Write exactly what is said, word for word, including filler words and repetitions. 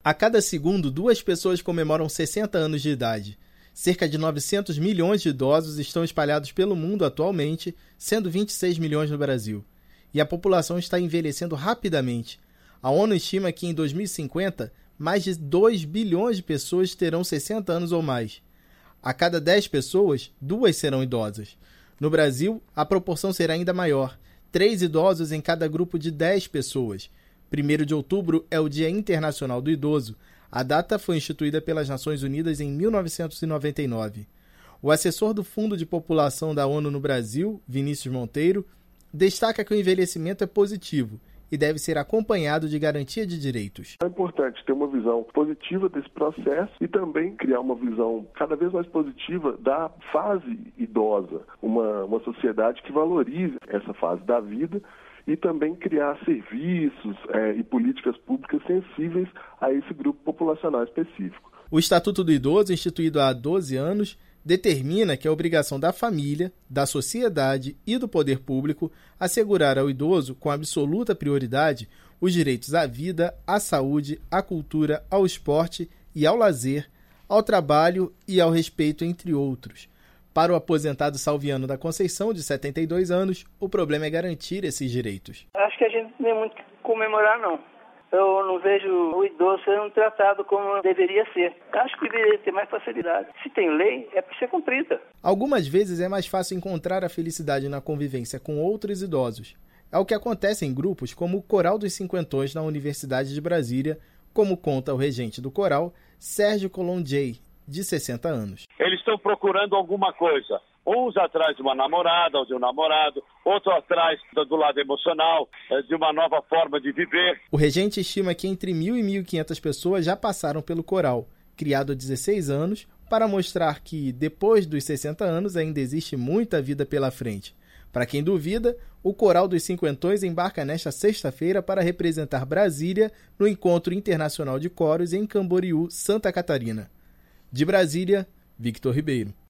A cada segundo, duas pessoas comemoram sessenta anos de idade. Cerca de novecentos milhões de idosos estão espalhados pelo mundo atualmente, sendo vinte e seis milhões no Brasil. E a população está envelhecendo rapidamente. A ONU estima que em dois mil e cinquenta, mais de dois bilhões de pessoas terão sessenta anos ou mais. A cada dez pessoas, duas serão idosas. No Brasil, a proporção será ainda maior, três idosos em cada grupo de dez pessoas. primeiro de outubro é o Dia Internacional do Idoso. A data foi instituída pelas Nações Unidas em mil novecentos e noventa e nove. O assessor do Fundo de População da ONU no Brasil, Vinícius Monteiro, destaca que o envelhecimento é positivo e deve ser acompanhado de garantia de direitos. É importante ter uma visão positiva desse processo e também criar uma visão cada vez mais positiva da fase idosa, uma, uma sociedade que valorize essa fase da vida e também criar serviços é, e políticas públicas sensíveis a esse grupo populacional específico. O Estatuto do Idoso, instituído há doze anos, determina que é obrigação da família, da sociedade e do poder público assegurar ao idoso, com absoluta prioridade, os direitos à vida, à saúde, à cultura, ao esporte e ao lazer, ao trabalho e ao respeito, entre outros. Para o aposentado Salviano da Conceição, de setenta e dois anos, o problema é garantir esses direitos. Acho que a gente não tem muito que comemorar, não. Eu não vejo o idoso sendo tratado como deveria ser. Acho que deveria ter mais facilidade. Se tem lei, é para ser cumprida. Algumas vezes é mais fácil encontrar a felicidade na convivência com outros idosos. É o que acontece em grupos como o Coral dos Cinquentões na Universidade de Brasília, como conta o regente do coral, Sérgio Colonjay, de sessenta anos. Eles estão procurando alguma coisa. Uns atrás de uma namorada ou de um namorado, outros atrás do lado emocional, de uma nova forma de viver. O regente estima que entre mil e mil e quinhentas pessoas já passaram pelo coral, criado há dezesseis anos, para mostrar que, depois dos sessenta anos, ainda existe muita vida pela frente. Para quem duvida, o Coral dos Cinquentões embarca nesta sexta-feira para representar Brasília no Encontro Internacional de Coros em Camboriú, Santa Catarina. De Brasília, Victor Ribeiro.